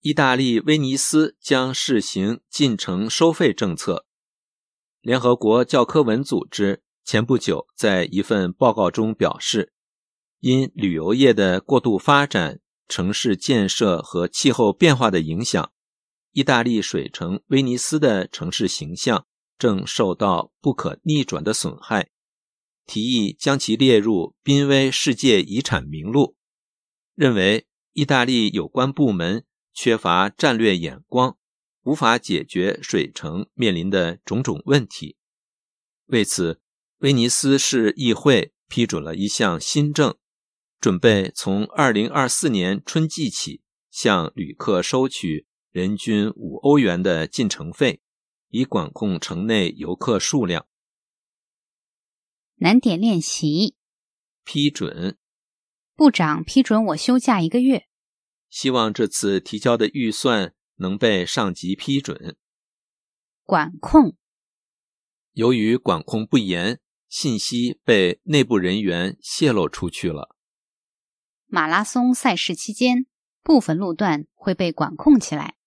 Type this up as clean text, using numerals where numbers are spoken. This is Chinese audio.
意大利威尼斯将试行进城收费政策。联合国教科文组织前不久在一份报告中表示，因旅游业的过度发展、城市建设和气候变化的影响，意大利水城威尼斯的城市形象正受到不可逆转的损害，提议将其列入濒危世界遗产名录，认为意大利有关部门缺乏战略眼光，无法解决水城面临的种种问题。为此，威尼斯市议会批准了一项新政，准备从2024年春季起向旅客收取人均5欧元的进城费，以管控城内游客数量。 难点练习。 批准。 部长批准我休假1个月。 希望这次提交的预算能被上级批准。 管控。 由于管控不严，信息被内部人员泄露出去了。 马拉松赛事期间，部分路段会被管控起来。